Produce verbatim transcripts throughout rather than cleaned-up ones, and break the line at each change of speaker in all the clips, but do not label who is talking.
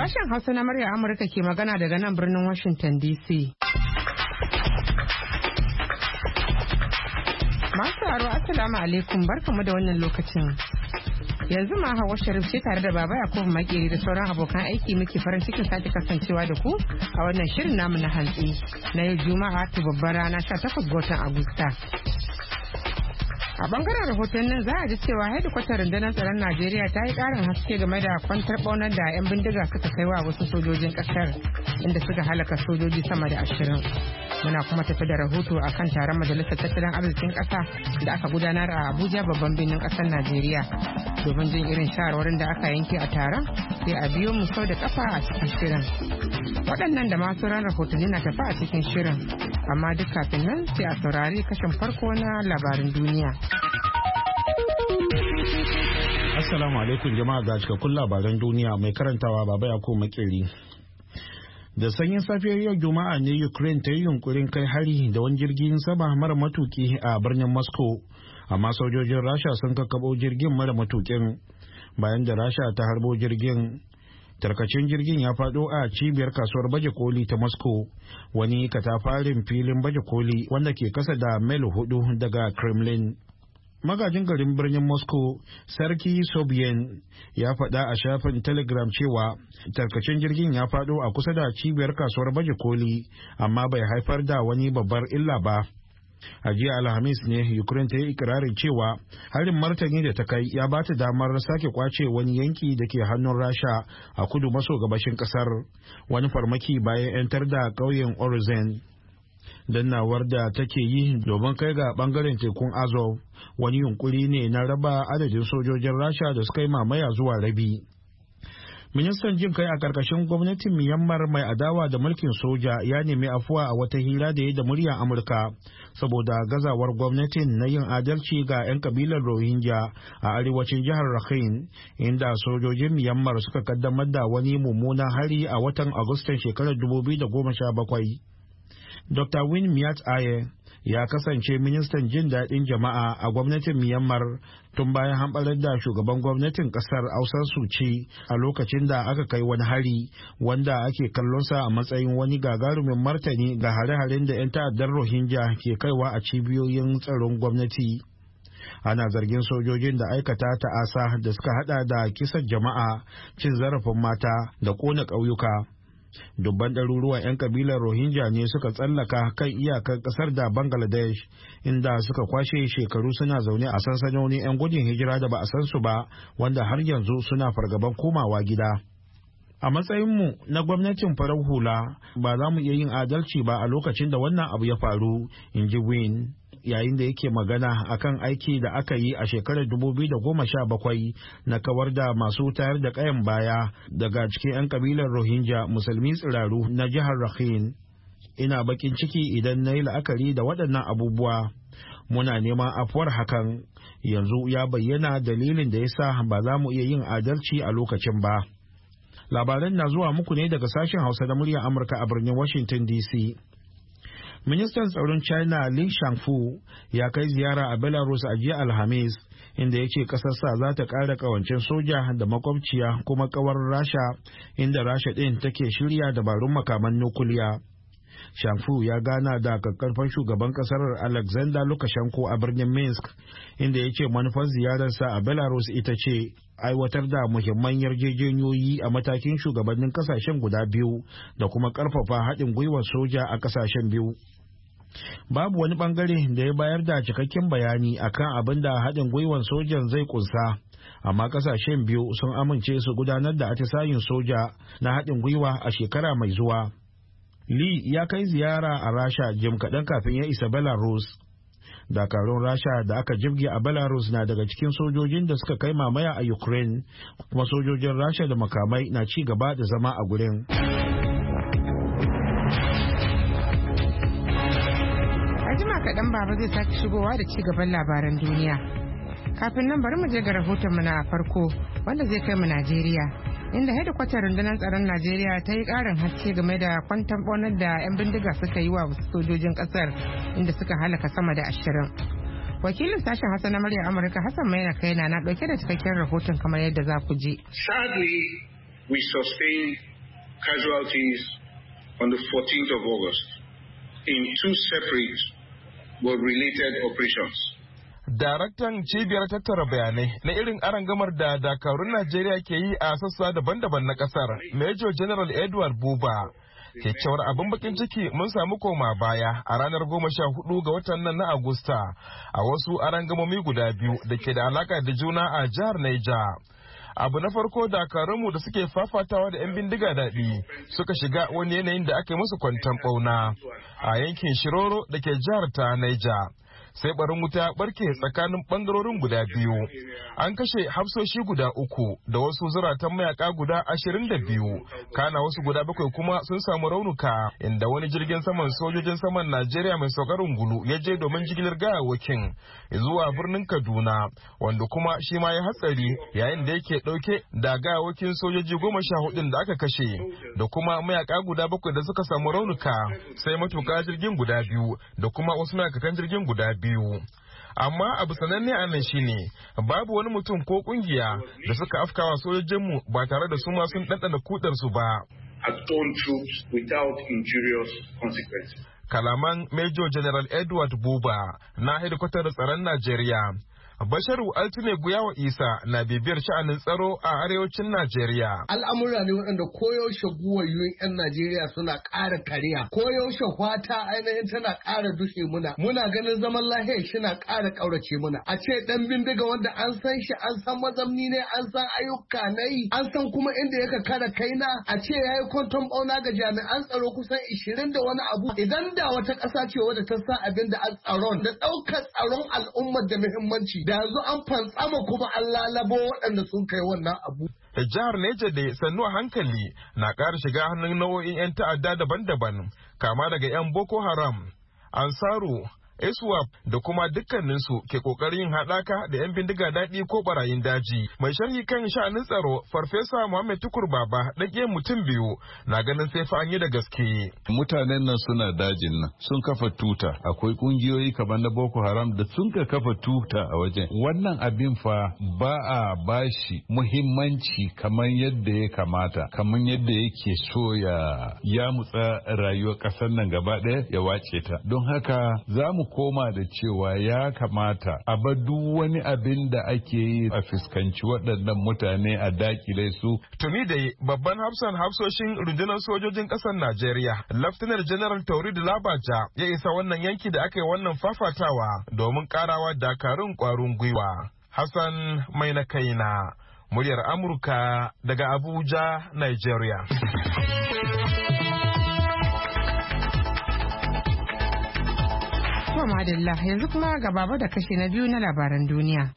Sashen Hausa na murya Amurka ke magana daga nan birnin Washington D C. Masu aro assalamu alaikum barkamu da wannan lokacin. Yanzu ma Hauwa Sharif ce tare da Baba Yakubu Makeri da sauran abokan aiki muke farin cikin sake kasancewa da ku a wannan shirin namu na hantsi na yau Juma'a ta babbar rana sha takwas ga watan Agusta. A bangaren rahoton nan za a ji cewa hedikwatar rundunar tsaron Najeriya ta yi karin haske game da kwantar ɓaunar da 'yan bindiga suka kai wa wasu sojojin ƙasar inda suka halaka sojoji sama da ashirin. Muna kuma tafi da rahoto a kan taron majalisar tattalin arzikin ƙasa da aka gudanar a Abuja babban birnin ƙasar Najeriya. Domin jin irin shawarwarin da aka yanke a taron sai a biyo mu sau da kafa a cikin shirin. Waɗannan da masu ran rahotanni na tafi a cikin shirin. Amma duk kafin nan sai a saurari kashin farko na labarin duniya.
Assalamu alaikum jama'a ga cikakkun labaran duniya mai karantawa Baba Yakubu Makeri. Da sanyin safiyar yau Juma'a ne Ukraine ta yi yunkurin kai hari da wani jirgin sama mara matuki a birnin Moscow, amma sojojin Rasha sun kakkabo jirgin mara matukin. Bayan da Rasha ta harbo jirgin, tarkacin jirgin ya fado a cibiyar kasuwar baje koli ta Moscow, wani katafarin filin baje koli wanda ke kasa da mil hudu daga Kremlin. Magajin garin birnin Moscow, Sarki Sobyan, ya faɗa a shafin Telegram cewa tarkacin jirgin ya faɗo a kusa da cibiyar kasuwar baje koli, amma bai haifar da wani babbar illa ba. A jiya Alhamis ne Ukraine ta yi ikirarin cewa harin martani da ta kai ya ba ta damar sake kwace wani yanki da ke hannun Rasha a kudu maso gabashin kasar, wani farmaki bayan 'yantar da ƙauyen Orzen. Dannawar da take yi domin kai ga bangaren tekun Azov wani yunkuri ne na raba adadin sojojin Rasha da suka yi mamaya zuwa rabi. Ministan jin kai a karkashin gwamnatin Myanmar mai adawa da mulkin soja ya nemi afuwa a wata hira da ya da muryar Amurka saboda gazawar gwamnatin na yin adalci ga 'yan kabilar Rohingya a arewacin jihar Rakhine, inda sojojin Myanmar suka kaddamar da wani mummunan hari a watan Agustan shekarar dubu biyu da goma sha bakwai. Doctor Win Myat Aye ya kasance ministan jin daɗin jama'a a gwamnatin Myanmar tun bayan hamɓarar da shugaban gwamnatin ƙasar Aung San Suu Kyi a lokacin da aka kai wani hari wanda ake kallonsa a matsayin wani gagarumin martani ga hare-haren da 'yan ta'addar Rohingya ke kaiwa a cibiyoyin tsaron gwamnati. Ana zargin sojojin da aikata ta'asa da suka hada da kisan jama'a, cin zarafin mata da ƙona ƙauyuka. Dubban ɗaruruwan 'yan kabilar Rohingya ne suka tsallaka kan iyakar ƙasar da Bangladesh, inda suka kwashe shekaru suna zaune a sansanonin 'yan gudun hijira da ba a san su ba, wanda har yanzu suna fargaban komawa gida. A matsayinmu na gwamnatin farar hula ba za mu iya yin adalci ba a lokacin da wannan abu ya faru, in ji Win, yayin da yake magana akan aiki da aka yi a shekarar dubu biyu da goma sha bakwai na kawar da masu tayar da kayan baya daga cikin 'yan kabilar Rohingya musulmi tsiraru na jihar Rakhine. Ina bakin ciki idan na yi la'akari da waɗannan abubuwa. Muna neman afuwar hakan. Yanzu ya bayyana dalilin da ya sa ba za mu iya yin adalci a lokacin ba. Labaran na zuwa muku ne daga sashen Hausa da muryar Amurka a birnin Washington D C. Ministan tsaron China Li Shangfu ya kai ziyara a Belarus a jiya Alhamis, inda ya ce ƙasarsa za ta ƙara ƙawancin soja da makwabciya kuma ƙawar Rasha, inda Rasha ɗin take shirya dabarun makaman nukuliya. Shangfu ya gana da kakkarfan shugaban ƙasar Alexander Lukashenko a birnin Minsk, inda ya ce manufar ziyararsa a Belarus ita ce aiwatar da muhimman yarjejeniyoyi a matakin shugabannin kasashen guda biyu da kuma karfafa haɗin gwiwar soja a kasashen biyu. Babu wani bangare da ya bayar da cikakken bayani akan abin da haɗin gwiwar sojan zai kunsa, amma kasashen biyu sun amince su gudanar da atisayin soja na haɗin gwiwa a shekara mai zuwa. Lee ya kai ziyara a Rasha jim kaɗan kafin ya isa Belarus. Dakarun Rasha da aka jibge a Belarus na daga cikin sojojin da suka kai mamaya a Ukraine, kuma sojojin Rasha da makamai na ci gaba da zama a gurin.
A jima kaɗan Baba zai sake shigowa da ci gaban labaran duniya. Kafin nan bari mu je ga rahotonmu na farko wanda zai kai mu Najeriya. Inda hedikwatar rundunar tsaron Najeriya ta yi ƙarin haske game da kwantan ɓaunar da 'yan bindiga suka yi wa sojojin ƙasar inda suka halaka sama da ashirin. Wakilin sashen Hausa na murya Amurka Hassan Maina Kaina na ɗauke da cikakken rahoton kamar yadda za ku ji.
Sadly, we sustained casualties on the fourteenth of August in two separate but related operations.
Daraktan cibiyar tattara bayanai na irin arangamar da dakarun Najeriya ke yi a sassa daban-daban na kasar, Major General Edward Buba, ke cewar abin bakin ciki mun samu koma baya a ranar goma sha hudu ga watan nan na Agusta a wasu arangamomi guda biyu da ke da alaka da juna a jihar Niger. Abu na farko, dakarunmu da suke fafatawa da 'yan bindiga daɗi suka shiga wani yanayin da aka yi musu kwanton ɓauna a yankin Shiroro da ke jihar ta Niger. Sai barin wuta barke tsakanin bangarorin guda biyu. An kashe hafsoshi guda uku da wasu zuratan mayaka guda ashirin da biyu, kana wasu guda bakwai kuma sun samu raunuka, inda wani jirgin saman sojojin saman Najeriya mai saukar ungulu ya je domin jigilar gawawakin zuwa birnin Kaduna, wanda kuma shi ma ya hatsari yayin da yake dauke da gawawakin sojoji goma sha hudun da aka kashe da kuma mayaka guda bakwai da suka samu raunuka, sai matuka jirgin guda biyu da kuma wasu ma'aikatan jirgin guda biyu. Amma abu sananne a nan shine babu wani mutum ko kungiya da suka afkawa sojojinmu ba tare da su ma sun ɗanɗana kudarsu ba. Kalaman Major General Edward Buba na hedikwatar tsaron Najeriya. Basharu Altine Guyawa Isa na bibiyar sha'anin tsaro a arewacin Najeriya.
Al'amura ne waɗanda koyaushe guwayoyin 'yan Najeriya suna ƙara kariya. Koyaushe fata ainihin tana ƙara dushe muna. Muna ganin zaman lahiya shi na ƙara ƙaurace muna. A ce ɗan bindiga wanda an san shi, an san mazamni ne, an san ayyuka na yi, an san kuma inda yaka kada kaina. A ce ya yi kwanton ɓauna ga jami'an tsaro kusan ishirin da wani abu. Idan da wata ƙasa ce wadda ta sa abin da an tsaron da ɗaukar tsaron al'ummar da muhimmanci. Da yanzu an fantsama kuma an lalabo waɗanda sun kai wannan abu.
Jihar Neja da sannu a hankali na ƙara shiga hannun nau'o'in 'yan ta'adda daban-daban, kama daga 'yan Boko Haram, Ansaru, ISWAP da kuma dukkaninsu ke kokarin yin haɗaka da 'yan bindiga daɗi ko barayin daji. Mai sharhi kan sha'anin tsaro, Farfesa Muhammad Tukur Baba, ɗage mutum biyu, na ganin sai fa an yi da gaske.
Mutanen nan suna dajin nan, sun kafa tuta. Akwai ƙungiyoyi kamar na Boko Haram da sun ka kafa tuta a wajen. Wannan abin fa ba a bashi muhimmanci kamar yadda ya kamata, kamar yadda yake so ya yamutsa rayuwar ƙasar nan gaba ɗaya ya wace ta. Don haka za mu koma da cewa ya kamata a bar duk wani abin da ake yi a fuskanci waɗannan mutane a dakile su.
Tuni da babban hafsan hafsoshin rundunar sojojin ƙasar Najeriya, Laftanar General Tauri da Labaja, ya isa wannan yanki da aka yi wannan fafatawa domin ƙarawa dakarun ƙwarin gwiwa. Hassan Mai na kaina, muryar Amurka daga Abuja, Nigeria.
To madalla, yanzu kuma ga baba da kashi na biyu na labaran duniya.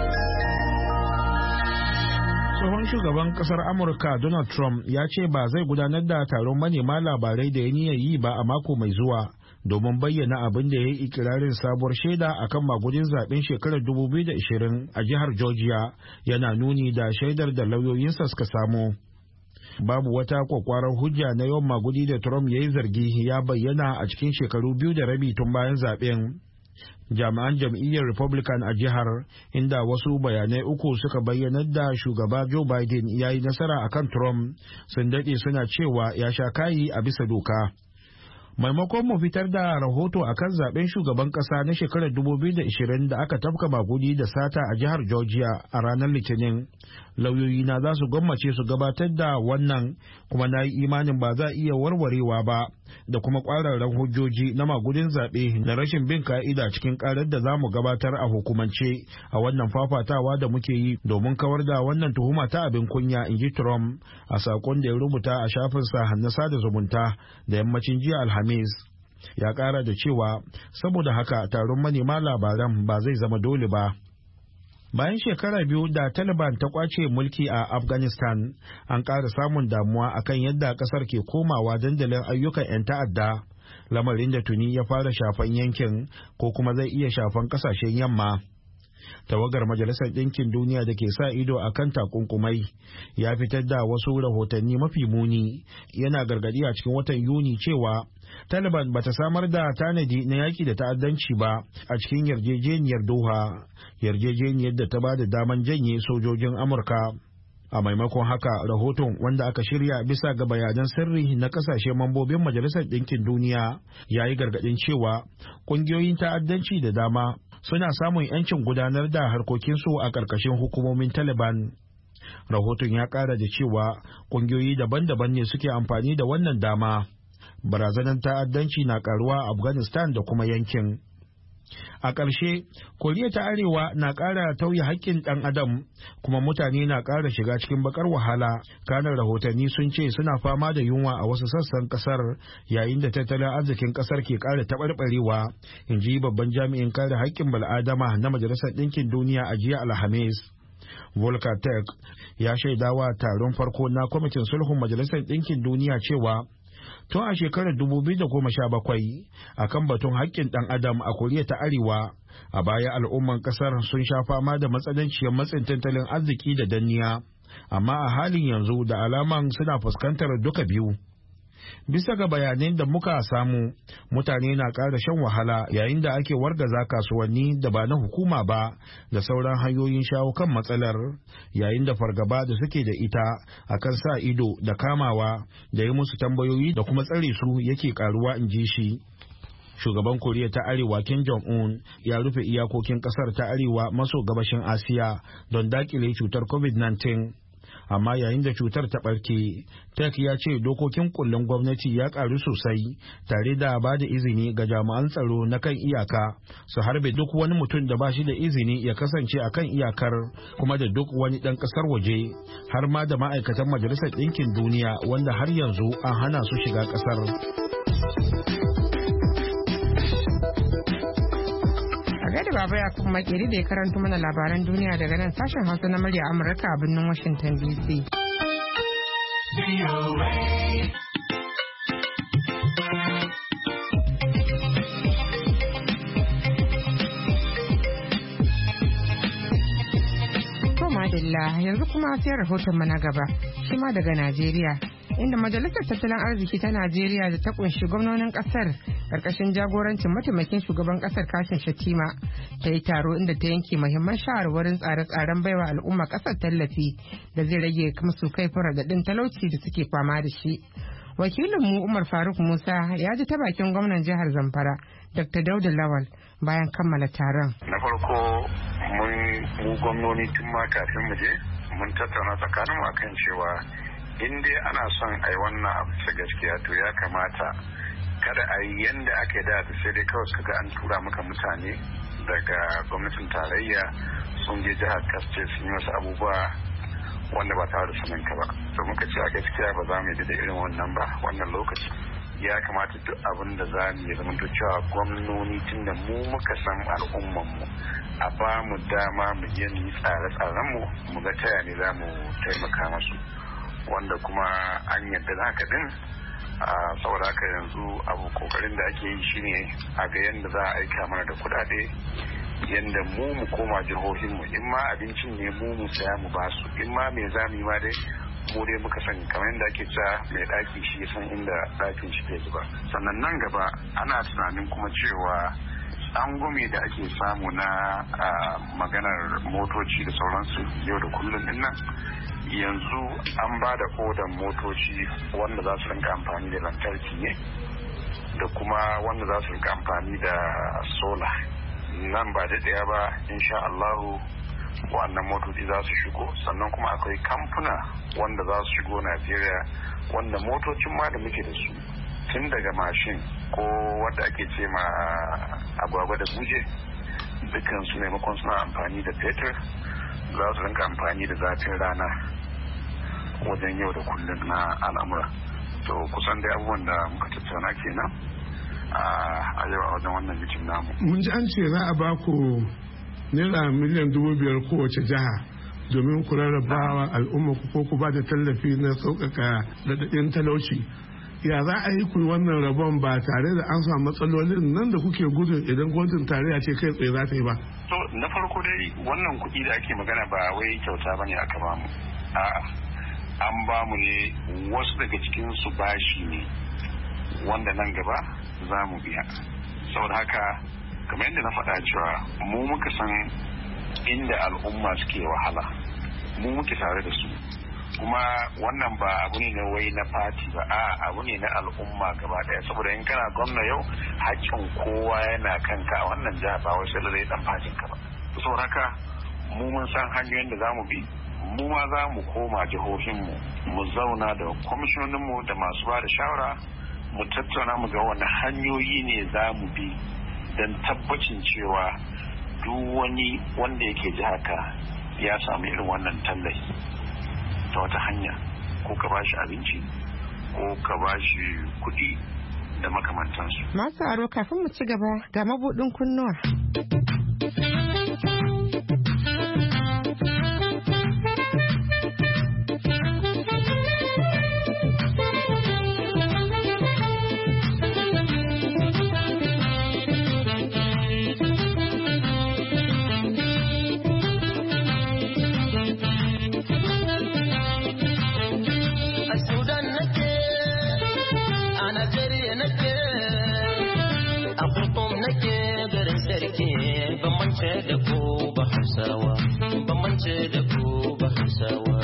Tsohon shugaban kasar Amurka Donald Trump ya ce ba zai gudanar da taron manema labarai da ya niyyar yi ba a mako mai zuwa domin bayyana abin da ya yi ikirarin sabuwar shaida akan magudin zaben shekarar dubu biyu da ashirin a jihar Georgia, yana nuni da shaidar da lauyoyinsa suka samu. Babu wata kwakwarar hujja na yawan magudi da Trump ya yi zargi ya bayyana a cikin shekaru biyu da rabi tun bayan zaben. Jami'an jam'iyyar Republican a jihar, inda wasu bayanai uku suka bayyana da shugaba Joe Biden ya yi nasara akan Trump, sun daɗe suna cewa ya sha kayi a bisa doka. Maimakon mu fitar da rahoto akan zaben shugaban kasa na shekarar dubu biyu da ashirin da aka tafka magudi da sata a jihar Georgia a ranar Litinin, lauyoyina za su gwammace su gabatar da wannan, kuma na yi imanin ba za a iya warwarewa ba, da kuma kwararren hujjoji na magudin zaɓe na rashin bin ka'ida cikin karar da za mu gabatar a hukumance a wannan fafatawa da muke yi domin kawar da wannan tuhuma ta abin kunya, in ji Trump a sakon da ya rubuta a shafinsa na sada zumunta da yammacin jiya Alhamis. Ya ƙara da cewa saboda haka taron manema labaran ba zai zama dole ba. Bayan shekara biyu da Taliban ta kwace mulki a Afghanistan, an ƙara samun damuwa akan yadda ƙasar ke komawa dandalin ayyukan 'yan ta'adda, lamarin da tuni ya fara shafan yankin ko kuma zai iya shafan ƙasashen yamma. Tawagar Majalisar Ɗinkin Duniya da ke sa ido a kan takunkumai ya fitar da wasu rahotanni mafi muni, yana gargadi a cikin watan Yuni cewa Taliban bata samar da tanadi na yaki da ta'addanci ba a cikin yarjejeniyar Doha, yarjejeniyar da ta ba da daman janye sojojin Amurka. A maimakon haka, rahoton wanda aka shirya bisa ga bayanan sirri na kasashe mambobin Majalisar Ɗinkin Duniya ya yi gargaɗin cewa ƙungiyoyin ta'addanci da dama suna samun 'yancin gudanar da harkokinsu a ƙarƙashin hukumomin Taliban. Rahoton ya ƙara da cewa ƙungiyoyi daban-daban ne suke amfani da wannan dama. Barazanar ta'addanci na ƙaruwa a Afghanistan da kuma yankin. A ƙarshe, Koriya ta Arewa na ƙara tauye haƙƙin ɗan adam, kuma mutane na ƙara shiga cikin bakar wahala. Kanar rahotanni sun ce suna fama da yunwa a wasu sassan ƙasar, yayin da tattalin arzikin ƙasar ke ƙara taɓarɓarewa, in ji babban jami'in kare haƙƙin bal'adama na Majalisar Ɗinkin Duniya a jiya Alhamis. Volker Turk ya shaidawa taron farko na kwamitin sulhun Majalisar Ɗinkin Duniya cewa tun a shekarar dubu biyu da goma sha bakwai akan batun haƙƙin ɗan adam a Koriya ta Arewa, a baya al'umman ƙasar sun sha fama da matsananciyar matsin tattalin arziki da danniya, amma a halin yanzu da alaman suna fuskantar duka biyu. Bisa ga bayanan da muka samu, mutane na ƙara shan wahala yayin da ake wargaza kasuwanni da ba na hukuma ba da sauran hanyoyin shawo kan matsalar, yayin da fargaba da suke da ita akan sa ido da kamawa da yi musu tambayoyi da kuma tsare su yake ƙaruwa, in ji shi. Shugaban Koriya ta Arewa Kim Jong-un ya rufe iyakokin ƙasar ta Arewa maso gabashin Asiya don daƙile cutar covid nineteen. Amma yayin da cutar ta ɓarke, Tek ya ce dokokin kullum gwamnati ya ƙaru sosai, tare da ba da izini ga jami'an tsaro na kan iyaka su harbe duk wani mutum da ba shi da izini ya kasance a kan iyakar, kuma da duk wani ɗan ƙasar waje, har ma da ma'aikatan Majalisar Ɗinkin Duniya wanda har yanzu an hana su shiga ƙasar.
da Baba Yakubu Makeri da ya karanto mana labaran duniya daga nan sashen Hausa na murya Amurka a birnin Washington D C. To madalla, yanzu kuma sai rahoton mana gaba, shi ma daga Najeriya. Inda Majalisar Tattalin Arziki ta Najeriya da ta kunshi gwamnonin kasar karkashin jagorancin mataimakin shugaban kasar Kashim Shettima ta yi taro inda ta yanke muhimman shawarwarin tsare-tsaren baiwa al'umma kasar tallafi da zai rage musu kaifin radadin talauci da suke fama da shi. Wakilin mu Umar Faruk Musa ya ji ta bakin gwamnan jihar Zamfara Doctor Dauda Lawal bayan kammala taron.
Na farko mun mu gwamnoni tun ma kafin mu je mun tattauna tsakaninmu akan cewa in dai ana son a yi wannan abu ta gaskiya to ya kamata kada a yi yanda aka yi da sai dai kawai suka ga an tura maka mutane daga gwamnatin tarayya sun je jihar kasce sun yi wasu abubuwa wanda ba tare da sanin ka ba. To muka ce a gaskiya ba za mu yi da irin wannan ba wannan lokaci. Ya kamata duk abin da za mu yi zama to cewa gwamnoni tun da mu muka san al'ummanmu a ba mu dama mu yi tsare-tsarenmu mu ga taya ne za mu taimaka masu. Wanda kuma an yadda da haka din saboda haka yanzu abu kokarin da ake yi shine a ga yadda za a aika mana da kudade yadda mu mu koma jihohinmu in ma abincin ne mu mu saya mu basu in ma me za mu yi ma dai mu dai muka sani kamar yadda ake cewa mai daki shi ya san inda dakin shi ke zuba. Sannan nan gaba ana tunanin kuma cewa tsangwame da ake samu na maganar motoci da sauransu yau da kullum din nan yanzu an ba da odan motoci wanda za su rinka amfani da lantarki ne da kuma wanda za su rinka amfani da sola. Nan ba da ɗaya ba insha Allahu wannan motoci za su shigo, sannan kuma akwai kamfuna wanda za su shigo Najeriya wanda motocin ma da muke da su tun daga mashin ko wadda ake ce ma agwagwa da buje dukkan su maimakon suna amfani da fetur za su rinka amfani da zafin rana wajen yau da kullum na al'amura. To kusan dai abubuwan da muka tattauna kenan a yau a wajen wannan bikin namu.
Mun ji an ce za a ba ku naira miliyan dubu biyar kowace jiha domin ku rarrabawa al'umma ku ko ku ba da tallafi na sauƙaƙa raɗaɗin talauci. Ya za a yi ku wannan rabon ba tare da an samu matsalolin nan da kuke gudun idan gwamnatin tarayya ce kai tsaye za ta yi ba?
To na farko dai wannan kuɗi da ake magana ba wai kyauta bane aka ba mu. A'a an ba mu ne wasu daga cikin su bashi ne wanda nan gaba za mu biya. Saboda haka kamar yadda na faɗa cewa mu muka san inda al'umma suke wahala mu muke tare da su, kuma wannan ba abu ne na wai na fati ba, a abu ne na al'umma gaba daya, saboda in kana gwamna yau haƙƙin kowa yana kanka a wannan jiha ba wai sai da dan fatin ka ba. Saboda haka mu mun san hanyoyin da zamu bi, mu ma za mu koma jihohinmu mu zauna da kwamishinoninmu da masu ba da shawara mu tattauna mu ga wani hanyoyi ne za mu bi don tabbacin cewa duk wani wanda yake jihaka ya samu irin wannan tallafi ta wata hanya, ko ka ba shi abinci ko ka ba shi kuɗi da makamantansu.
Masu aro kafin mu ci gaba ga mabuɗin kunnuwa.
Bambance da ku ba Hausawa, bambance da ku ba Hausawa.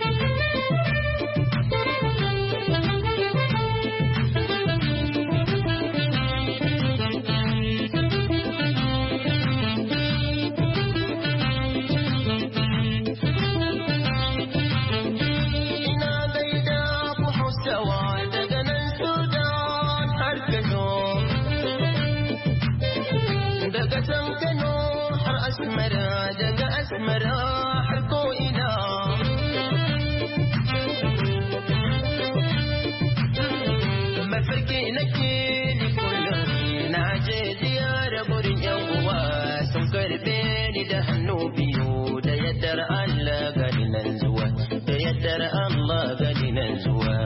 Ina gaida ku Hausawa daga nan Sudan har Kano, daga can Kano Asmara, daga Asmara har ko'ina. Mafarki nake ni kullum na je ziyara gurin yan uwa, sun karbe ni da hannu biyu, da yaddar Allah gani nan zuwa, da yaddar Allah gani nan zuwa.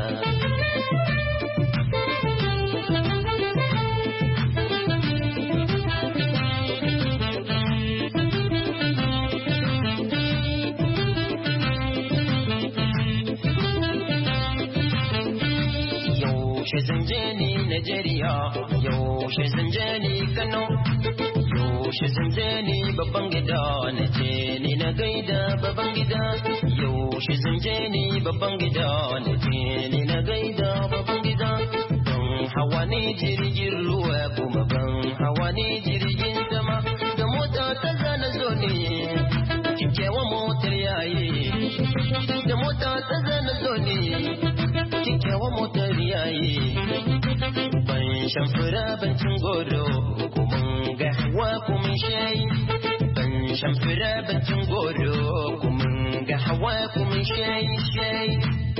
Yaushe zanje ni Najeriya, yaushe zanje ni Kano, yaushe zanje ni babban gida, na je ni na gaida babban gida, yaushe zanje ni babban gida, na je ni na gaida babban gida. Ban hawa ne jirgin ruwa kuma ban hawa ne jirgin sama, da mota ta zana zo ne kikewa motar yayi, da mota ta zana zo ne kikewa motar yayi. Ban shan fura ban cin goro, kuma ga hawa kuma shayi. Ban shan fura ban cin goro, kuma ga hawa kuma shayi shayi.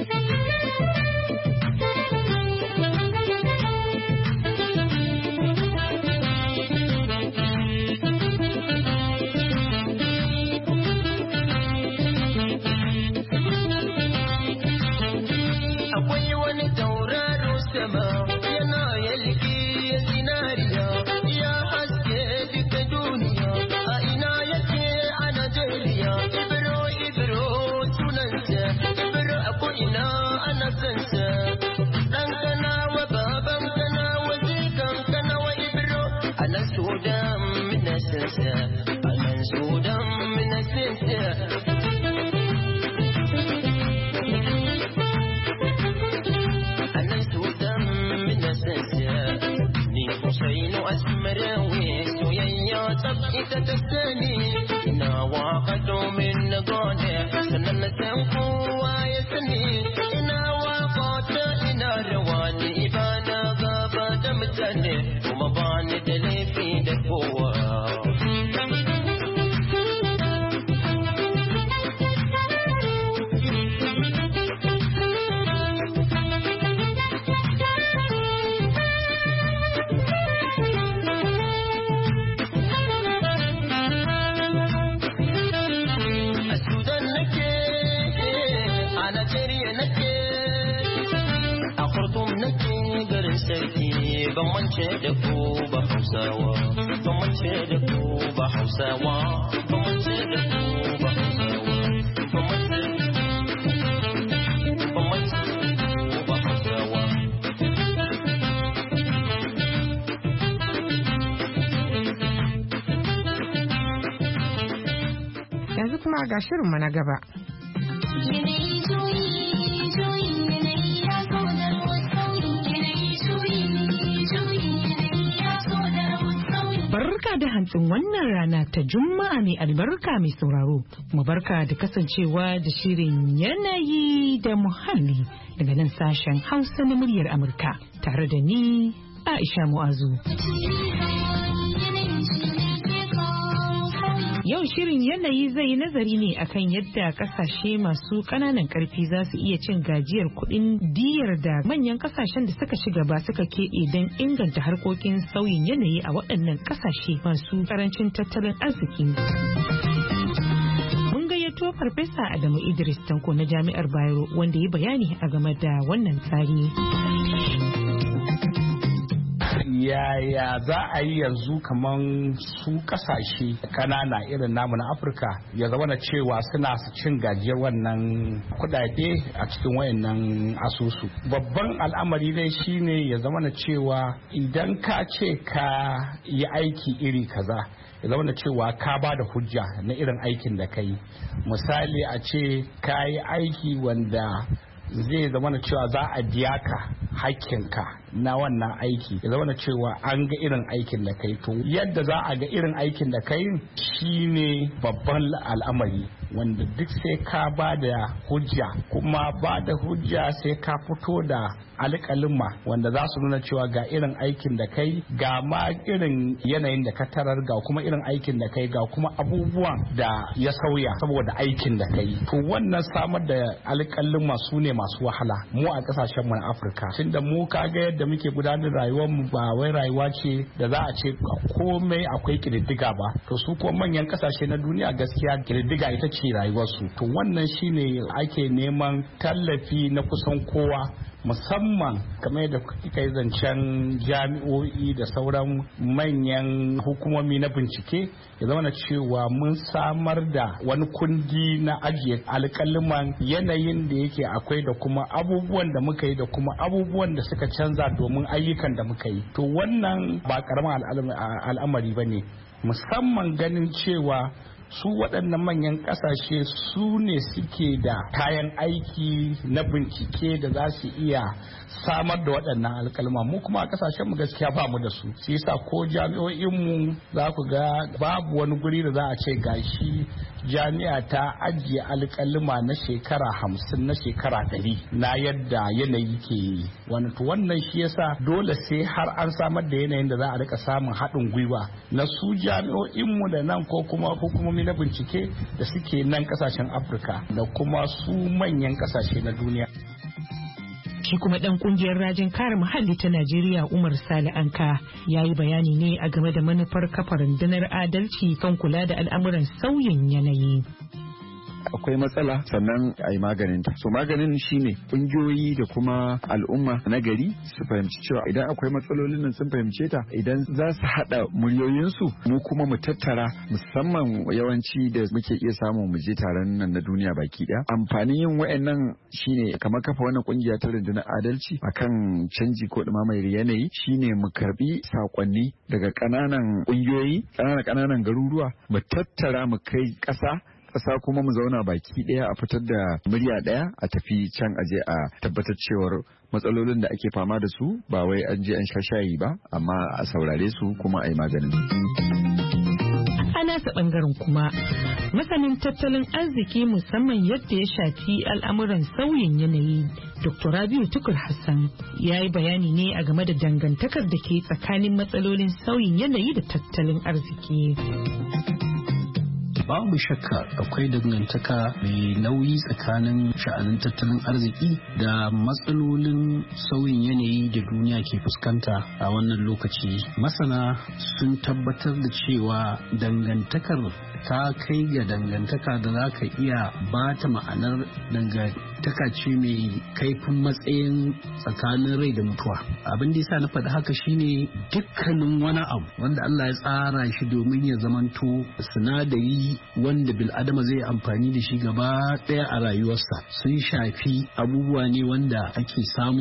Akwai wani tauraro sama yana yalki ya zinariya, ya haske duka duniya, a ina yake a Najeriya. Ibro Ibro sunansa, Ibro a ko'ina ana sansa. Dan Kanawa baban Kanawa jikan Kanawa Ibro, a nan Sudan mina sansa, a nan Sudan mina sansa. Asmarawi soyayya tsab ita ta sani, ina waka domin na gode sannan na san kowa ya sani. Ina waka ta ina rawa ni ba na gaba da mutane, kuma ba ni da laifi da kowa. Ban mance da ku ba Hausawa, ban mance da ku ba Hausawa, ban mance da ku ba Hausawa, ban mance ban mance da ku ba Hausawa.
Yanzu kuma ga shirinmu na gaba.
Barka da hantsin wannan rana ta Juma'a mai albarka mai sauraro. Mu barka da kasancewa da shirin yanayi da muhalli daga nan sashen Hausa na muryar Amurka tare da ni Aisha Mu'azu. Yau shirin yanayi zai yi nazari ne akan yadda kasashe masu kananan karfi za su iya cin gajiyar kuɗin diyar da manyan kasashen da suka ci gaba suka keɓe don inganta harkokin sauyin yanayi a waɗannan kasashe masu karancin tattalin arziki. Mun gayyato Farfesa Adamu Idris Tanko na Jami'ar Bayero wanda ya bayani a game da wannan tsari.
Yaya za a yi yanzu kaman su kasashe kanana irin namu na Afirka ya zama na cewa suna su cin gajiyar wannan kudade a cikin wayannan asusu. Babban al'amari dai shine ya zama na cewa idan ka ce ka yi aiki iri kaza ya zama da cewa ka ba da hujja na irin aikin da ka yi. Misali a ce ka yi aiki wanda zai zama da cewa za a biya ka hakkinka na wannan aiki ya zama da cewa an ga irin aikin da kai. To yadda za a ga irin aikin da kai shine babban al'amari wanda duk sai ka ba da hujja, kuma ba da hujja sai ka fito da alƙalima wanda za su nuna cewa ga irin aikin da kai, ga ma irin yanayin da ka tarar, ga kuma irin aikin da kai, ga kuma abubuwan da ya sauya saboda aikin da kai. To wannan samar da alƙalima su ne masu wahala mu a ƙasashen mu na Afirka, tunda mu kaga yadda muke gudanar da rayuwar mu ba wai rayuwa ce da za a ce komai akwai kididdiga ba. To su ko manyan ƙasashe na duniya gaskiya kididdiga ita ce rayuwarsu. To wannan shine ake neman tallafi na kusan kowa, musamman kamar yadda kika yi zancen jami'o'i da sauran manyan hukumomi na bincike ya zama na cewa mun samar da wani kundi na ajiye alƙaliman yanayin da yake akwai da kuma abubuwan da muka yi da kuma abubuwan da suka canza domin ayyukan da muka yi. To wannan ba karamin al'amari ba ne, musamman ganin cewa su waɗannan manyan ƙasashe su ne suke da kayan aiki na bincike da za su iya samar da waɗannan alƙalma. Mu kuma a ƙasashen mu gaskiya ba mu da su, shi yasa ko jami'o'in mu za ku ga babu wani guri da za a ce gashi jami'a ta ajiye alƙalma na shekara hamsin na shekara ɗari na yadda yanayi ke wani. To wannan shi yasa dole sai har an samar da yanayin da za a rika samun haɗin gwiwa na su jami'o'in mu da nan ko kuma hukumomi na bincike da suke nan kasashen Afirka da kuma su manyan kasashe na duniya.
Shi kuma dan kungiyar rajin kare muhalli ta Najeriya Umar Sale Anka ya yi bayani ne a game da manufar kafa rundunar adalci kan kula da al'amuran sauyin yanayi.
Akwai matsala sannan a yi maganin ta. So maganin shine kungiyoyi da kuma al'umma na gari su fahimci cewa idan akwai matsalolin nan sun fahimce ta, idan za su haɗa muryoyinsu mu kuma mu tattara, musamman yawanci da muke iya samu mu je taron nan na duniya baki ɗaya. Amfanin yin wa'annan shine kamar kafa wannan kungiya ta rundunar adalci akan canji ko ɗumamar yanayi shine mu karbi sakonni daga ƙananan kungiyoyi, ƙananan ƙananan garuruwa, mu tattara mu kai ƙasa ƙasa kuma mu zauna baki ɗaya a fitar da murya ɗaya a tafi can aje a tabbatar cewar matsalolin da ake fama da su ba wai an je an sha shayi ba, amma a saurare su kuma a yi maganin.
A nasa ɓangaren kuma masanin tattalin arziki musamman yadda ya shafi al'amuran sauyin yanayi Doktor Rabiu Tukur Hassan ya yi bayani ne a game da dangantakar da ke tsakanin matsalolin sauyin yanayi da tattalin arziki.
Babu shakka akwai dangantaka mai nauyi tsakanin sha'anin tattalin arziki da matsalolin sauyin yanayi da duniya ke fuskanta a wannan lokaci. Masana sun tabbatar da cewa dangantakar ta kai ga dangantaka da za ka iya ba ta ma'anar dangantaka ce mai kaifin matsayin tsakanin rai da mutuwa. Abin da yasa na faɗi haka shine dukkanin wani abu wanda Allah ya tsara shi domin ya zamanto sinadari wanda bil'adama zai amfani da shi gaba ɗaya a rayuwarsa sun shafi abubuwa ne wanda ake samun su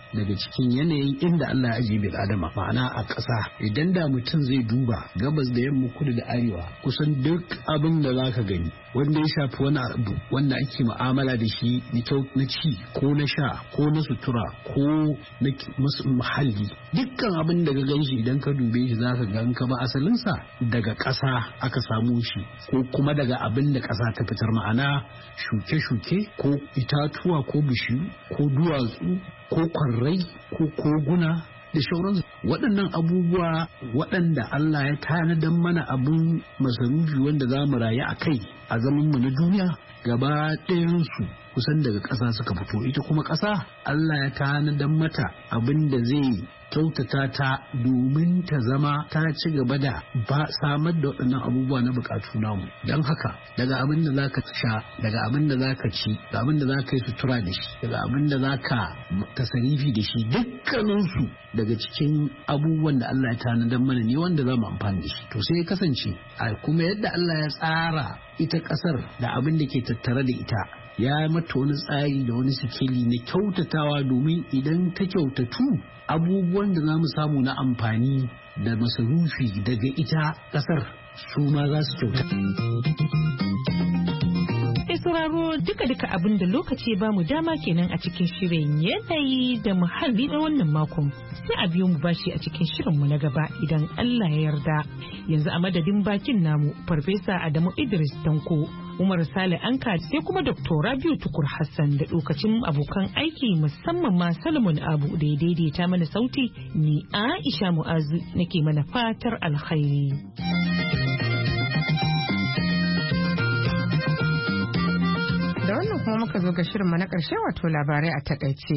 daga cikin yanayin inda Allah ya ajiye bil adama ma'ana a ƙasa. Idan da mutum zai duba gabas da yamma kudu da arewa kusan duk abin da zaka gani wanda ya shafi wani abu wanda ake mu'amala da shi na kyau na ci ko na sha ko na sutura ko na muhalli, dukkan abin da ka gan shi idan ka dube shi zaka ga ka ba asalinsa daga ƙasa aka samu shi ko kuma daga abin da ƙasa ta fitar, ma'ana shuke-shuke ko itatuwa ko bishiyu ko duwatsu ko kwarrai ko koguna da shauransu. Waɗannan abubuwa waɗanda Allah ya tanadar mana abin masarufi wanda za mu rayu a kai a zamanmu na duniya gaba ɗayansu kusan daga ƙasa suka fito. Ita kuma ƙasa Allah ya tanadar mata abin da zai kyautata ta domin ta zama ta ci gaba da ba samar da waɗannan abubuwa na buƙatu namu. Don haka daga abin da zaka sha, daga abin da zaka ci, daga abin da zaka yi sutura da shi, daga abin da zaka tasarifi da shi, dukkaninsu daga cikin abubuwan da Allah ya tanadar mana ne wanda za mu amfani da shi. To sai ya kasance a kuma yadda Allah ya tsara ita ƙasar da abin da ke tattare da ita ya mata wani tsari da wani sikeli na kyautatawa domin idan ta kyautatu abubuwan da za mu samu na amfani da masarufi daga ita ƙasar su ma za su kyauta.
sauraro duka-duka abin da lokaci ba mu dama kenan a cikin shirin yanayi da muhalli na wannan makon, sai a biyo mu bashi a cikin shirinmu na gaba idan Allah ya yarda. Yanzu a madadin bakin namu Farfesa Adamu Idris Tanko, Umar Sale Anka sai kuma Doktor Rabiu Tukur Hassan da lokacin abokan aiki musamman ma Salomon Abu da ya daidaita mana sauti, ni Aisha Mu'azu nake mana fatar alkhairi.
Da wannan kuma muka zo ga shirinmu na ƙarshe wato labarai a takaice.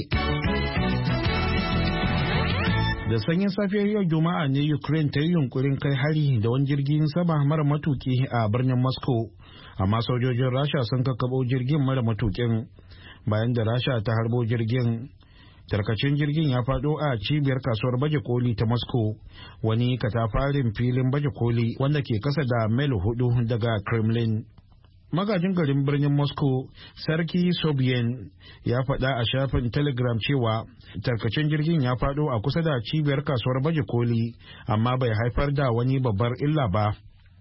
Da sanyin safiyar yau Juma'a ne Ukraine ta yi yunkurin kai hari da wani jirgin sama mara matuki a birnin Moscow, amma sojojin Rasha sun kakkabo jirgin mara matukin. Bayan da Rasha ta harbo jirgin, tarkacin jirgin ya faɗo a cibiyar kasuwar baje koli ta Moscow, wani katafarin filin baje koli wanda ke kasa da mil hudu daga Kremlin. Magajin garin birnin Moscow, Sarki Sobyan, ya faɗa a shafin Telegram cewa tarkacen jirgin ya faɗo a kusa da cibiyar kasuwar baje koli, amma bai haifar da wani babbar illa ba.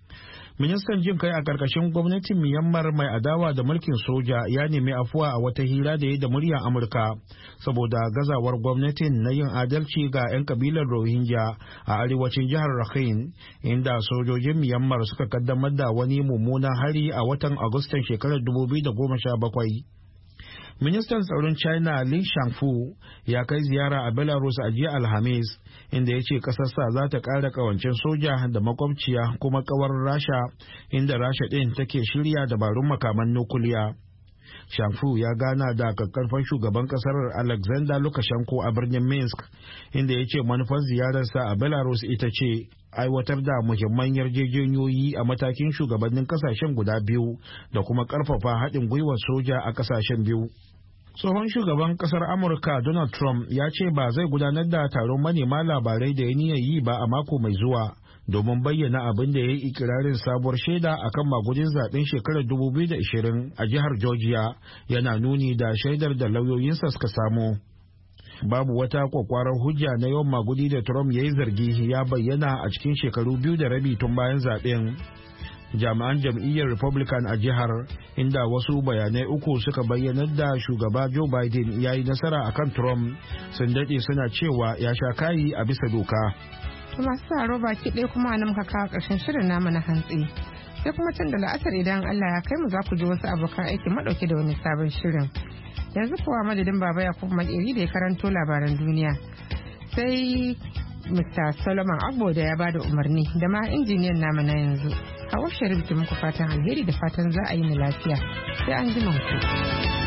Ministan jin kai a ƙarƙashin gwamnatin Myanmar mai adawa da mulkin soja ya nemi afuwa a wata hira da ya da muryar Amurka saboda gazawar gwamnatin na yin adalci ga 'yan kabilar Rohingya a arewacin jihar Rakhine, inda sojojin Myanmar suka kaddamar da wani mummunan hari a watan Agustan shekarar dubu biyu da goma sha bakwai. Ministan tsaron China Li Shangfu ya kai ziyara a Belarus a jiya Alhamis, inda ya ce ƙasarsa za ta ƙara ƙawancin soja da makwabciya kuma ƙawar Rasha, inda Rasha ɗin take shirya dabarun makaman nukuliya. Shangfu ya gana da kakkarfan shugaban ƙasar Alexander Lukashenko a birnin Minsk, inda ya ce manufar ziyararsa a Belarus ita ce aiwatar da muhimman yarjejeniyoyi a matakin shugabannin ƙasashen guda biyu da kuma ƙarfafa haɗin gwiwar soja a ƙasashen biyu. Tsohon shugaban kasar Amurka Donald Trump ya ce ba zai gudanar da taron manema labarai da ya niyyar yi ba a mako mai zuwa domin bayyana abin da ya yi ikirarin sabuwar shaida akan magudin zaben shekarar dubu biyu da ashirin a jihar Georgia, yana nuni da shaidar da lauyoyinsa suka samu. Babu wata kwakwarar hujja na yawan magudi da Trump ya yi zargi ya bayyana a cikin shekaru biyu da rabi tun bayan zaben. Jami'an jam'iyyar Republican a jihar, inda wasu bayanai uku suka bayyana da shugaba Joe Biden ya yi nasara akan Trump, sun daɗe suna cewa ya sha kayi a bisa doka.
Masu tsaro baki ɗaya kuma nan muka kawo ƙarshen shirin namu na hantsi. Sai kuma can da la'asar idan Allah ya kai mu za ku ji wasu abokan aiki maɗauke da wani sabon shirin. Yanzu kuwa madadin Baba Yakubu Makeri da ya karanto labaran duniya. Sai Mister Solomon Agbo da ya bada umarni da ma injiniyan namu na yanzu. Hawa Sharif ke muku fatan alheri da fatan za a yi mu lafiya. Sai an ji ku.